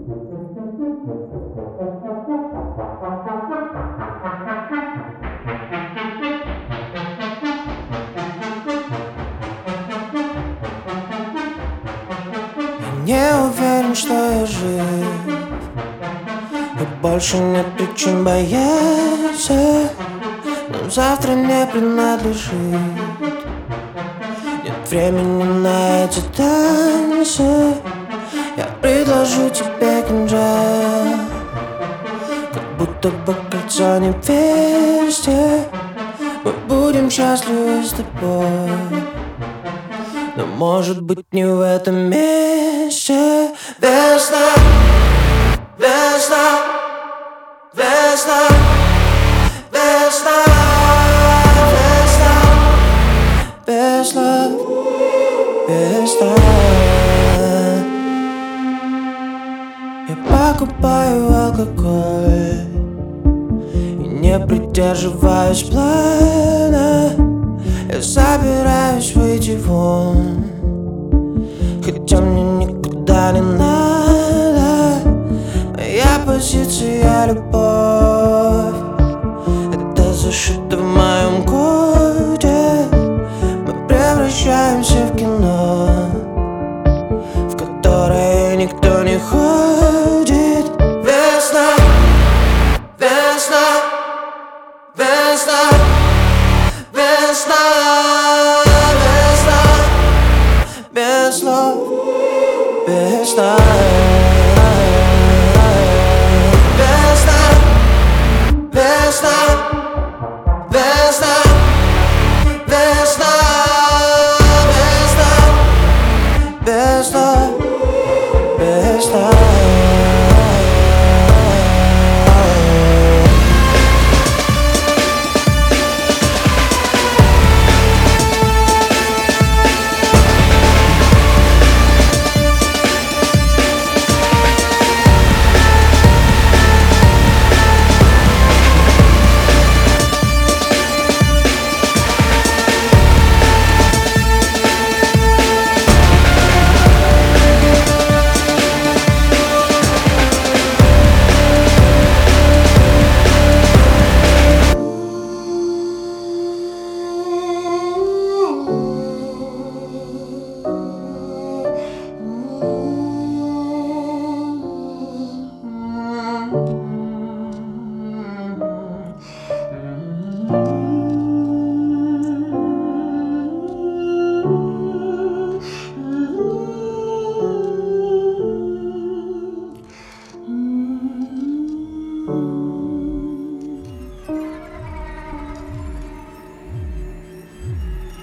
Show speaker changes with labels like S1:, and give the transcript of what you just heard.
S1: Не уверен, что я жив, и больше нет причин бояться. Нам завтра не принадлежит. Нет времени на эти танцы. Я предложу тебе кинжал, как будто бы кольцо невесте. Мы будем счастливы с тобой, но может быть не в этом месте. Весна, весна, весна, весна, весна, весна, весна. Я покупаю алкоголь и не придерживаюсь плана. Я собираюсь выйти вон, хотя мне никуда не надо. Моя позиция — любовь. Это зашито в моем коде. Мы превращаемся в кино, в которое никто не ходит. Весна, весна, весна, весна, весна, без слов, весна, весна, весна, весна, весна, весна, весна, весна.